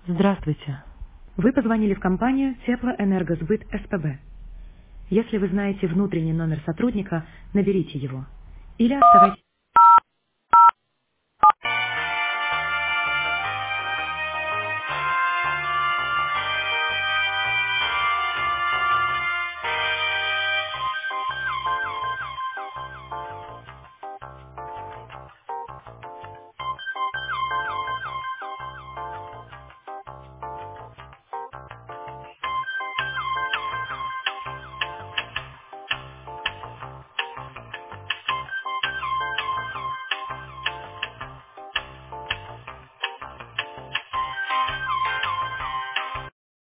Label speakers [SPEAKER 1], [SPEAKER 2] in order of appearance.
[SPEAKER 1] Здравствуйте. Вы позвонили в компанию Теплоэнергосбыт СПБ. Если вы знаете внутренний номер сотрудника, наберите его. Или оставайтесь